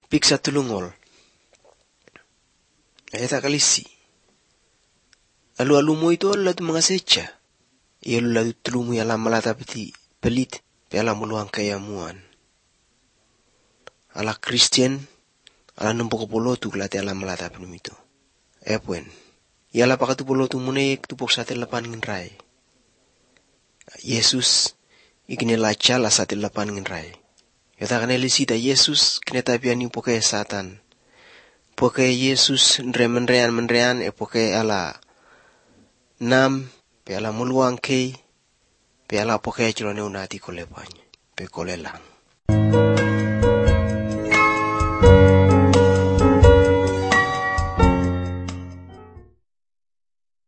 piksa tulungol. Eta kalisi. Alu-alumu itu ladu mengasecha. Ia ladu tulumu ya lama lata peti pelit. Pe ala muluang kaya muan. Ala Christian. Ala numpuk polotu kelate ala malata penum itu. Epuen. Ia ala pakatu polotu munek tupok sate lapan ngin Yesus. Ikine lacha la sate lapan ngin rai. Yata kaneli sita Yesus. Kine tapiani poke satan. Poke Yesus menrean poke ala nam pe ala muluang kei pe ala poke cilone unati kolepanya pe kolelang.